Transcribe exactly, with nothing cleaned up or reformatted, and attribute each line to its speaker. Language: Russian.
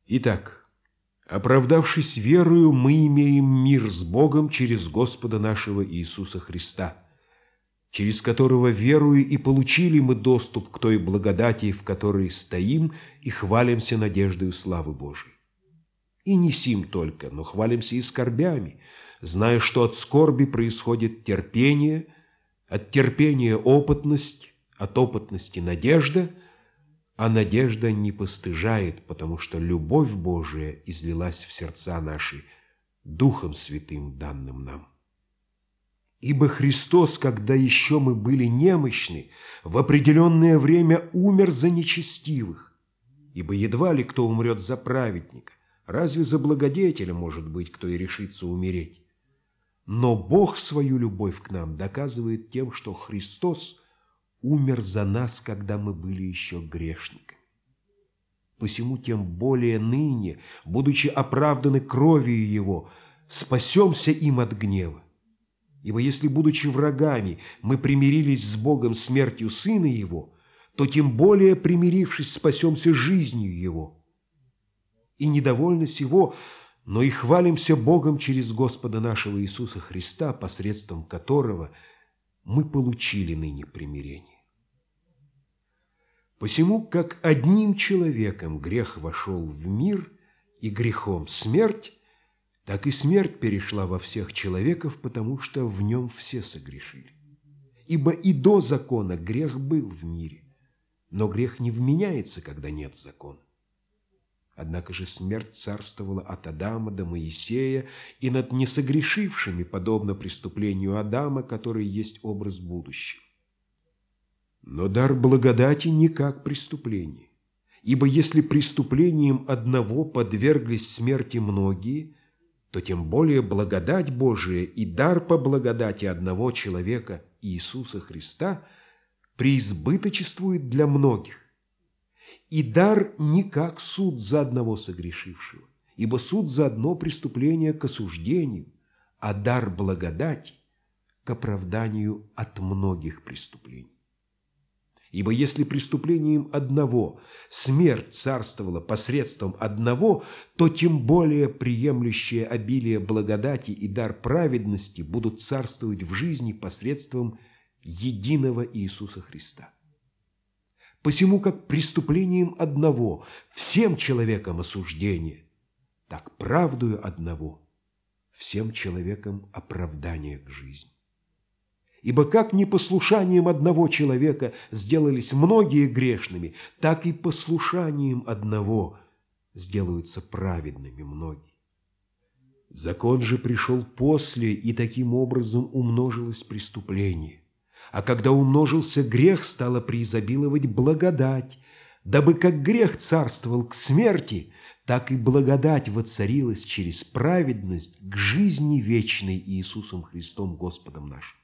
Speaker 1: Итак, оправдавшись верою, мы имеем мир с Богом через Господа нашего Иисуса Христа, через которого верою и получили мы доступ к той благодати, в которой стоим и хвалимся надеждою славы Божией. И не сим только, но хвалимся и скорбями, зная, что от скорби происходит терпение, от терпения опытность, от опытности надежда, а надежда не постыжает, потому что любовь Божия излилась в сердца наши Духом Святым, данным нам. Ибо Христос, когда еще мы были немощны, в определенное время умер за нечестивых, ибо едва ли кто умрет за праведника, разве за благодетеля, может быть, кто и решится умереть. Но Бог свою любовь к нам доказывает тем, что Христос умер за нас, когда мы были еще грешниками. Посему тем более ныне, будучи оправданы кровью Его, спасемся им от гнева. Ибо если, будучи врагами, мы примирились с Богом смертью Сына Его, то тем более, примирившись, спасемся жизнью Его. И недовольны сего, но и хвалимся Богом через Господа нашего Иисуса Христа, посредством которого мы получили ныне примирение. Посему, как одним человеком грех вошел в мир, и грехом смерть, так и смерть перешла во всех человеков, потому что в нем все согрешили. Ибо и до закона грех был в мире, но грех не вменяется, когда нет закона. Однако же смерть царствовала от Адама до Моисея и над несогрешившими, подобно преступлению Адама, который есть образ будущего. Но дар благодати не как преступление. Ибо если преступлением одного подверглись смерти многие, то тем более благодать Божия и дар по благодати одного человека, Иисуса Христа, преизбыточествует для многих. И дар не как суд за одного согрешившего, ибо суд за одно преступление к осуждению, а дар благодати к оправданию от многих преступлений. Ибо если преступлением одного смерть царствовала посредством одного, то тем более приемлющие обилие благодати и дар праведности будут царствовать в жизни посредством единого Иисуса Христа. Посему как преступлением одного всем человекам осуждение, так правдою одного всем человекам оправдание к жизни. Ибо как непослушанием одного человека сделались многие грешными, так и послушанием одного сделаются праведными многие. Закон же пришел после, и таким образом умножилось преступление. А когда умножился грех, стала преизобиловать благодать, дабы как грех царствовал к смерти, так и благодать воцарилась через праведность к жизни вечной Иисусом Христом Господом нашим.